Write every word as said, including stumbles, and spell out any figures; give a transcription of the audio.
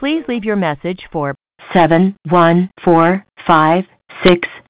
Please leave your message for seven one four five six